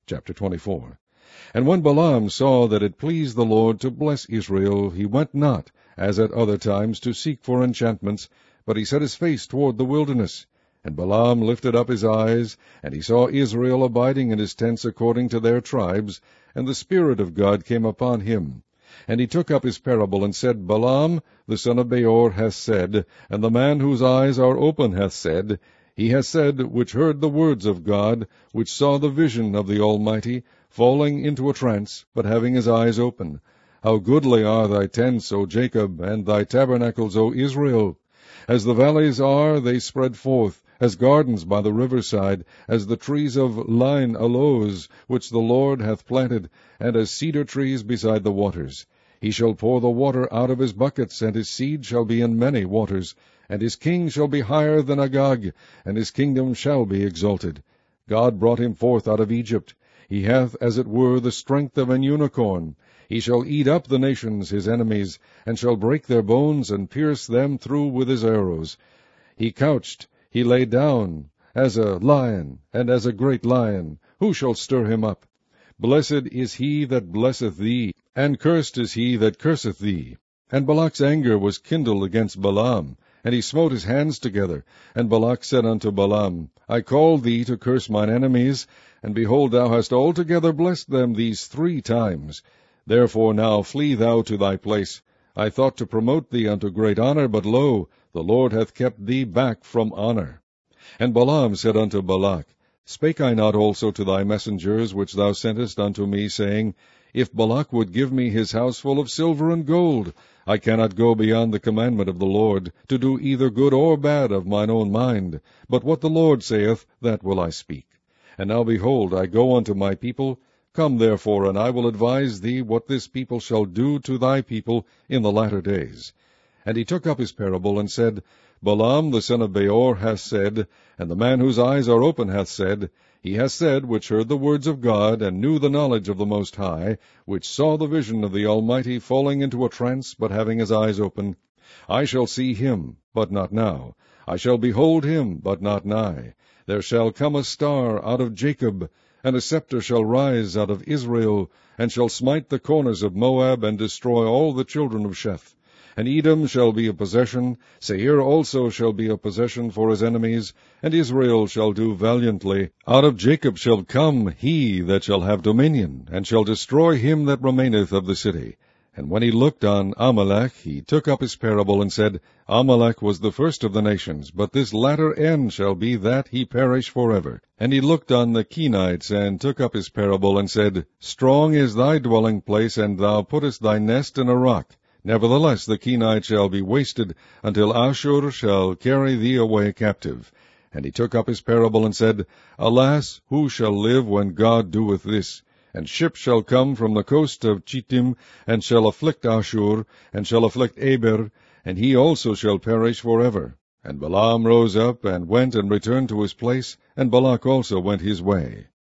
Chapter 24. And when Balaam saw that it pleased the Lord to bless Israel, he went not, as at other times, to seek for enchantments, but he set his face toward the wilderness. And Balaam lifted up his eyes, and he saw Israel abiding in his tents according to their tribes, and the Spirit of God came upon him. And he took up his parable, and said, Balaam the son of Beor hath said, and the man whose eyes are open hath said, he hath said, which heard the words of God, which saw the vision of the Almighty, falling into a trance, but having his eyes open. How goodly are thy tents, O Jacob, and thy tabernacles, O Israel! As the valleys are, they spread forth, as gardens by the riverside, as the trees of line aloes, which the Lord hath planted, and as cedar trees beside the waters. He shall pour the water out of his buckets, and his seed shall be in many waters. And his king shall be higher than Agag, and his kingdom shall be exalted. God brought him forth out of Egypt. He hath, as it were, the strength of an unicorn. He shall eat up the nations, his enemies, and shall break their bones, and pierce them through with his arrows. He couched, he lay down, as a lion, and as a great lion. Who shall stir him up? Blessed is he that blesseth thee, and cursed is he that curseth thee. And Balak's anger was kindled against Balaam, and he smote his hands together. And Balak said unto Balaam, I called thee to curse mine enemies, and behold, thou hast altogether blessed them these 3 times. Therefore now flee thou to thy place. I thought to promote thee unto great honor, but lo, the Lord hath kept thee back from honor. And Balaam said unto Balak, Spake I not also to thy messengers which thou sentest unto me, saying, If Balak would give me his house full of silver and gold, I cannot go beyond the commandment of the Lord, to do either good or bad of mine own mind. But what the Lord saith, that will I speak. And now behold, I go unto my people. Come therefore, and I will advise thee what this people shall do to thy people in the latter days. And he took up his parable, and said, Balaam the son of Beor hath said, and the man whose eyes are open hath said, he hath said, which heard the words of God, and knew the knowledge of the Most High, which saw the vision of the Almighty, falling into a trance, but having his eyes open, I shall see him, but not now. I shall behold him, but not nigh. There shall come a star out of Jacob, and a scepter shall rise out of Israel, and shall smite the corners of Moab, and destroy all the children of Sheth. And Edom shall be a possession, Seir also shall be a possession for his enemies, and Israel shall do valiantly. Out of Jacob shall come he that shall have dominion, and shall destroy him that remaineth of the city. And when he looked on Amalek, he took up his parable, and said, Amalek was the first of the nations, but this latter end shall be that he perish forever. And he looked on the Kenites, and took up his parable, and said, Strong is thy dwelling place, and thou puttest thy nest in a rock. Nevertheless the Kenites shall be wasted, until Ashur shall carry thee away captive. And he took up his parable, and said, Alas, who shall live when God doeth this? And ships shall come from the coast of Chittim, and shall afflict Ashur, and shall afflict Eber, and he also shall perish forever. And Balaam rose up, and went and returned to his place, and Balak also went his way.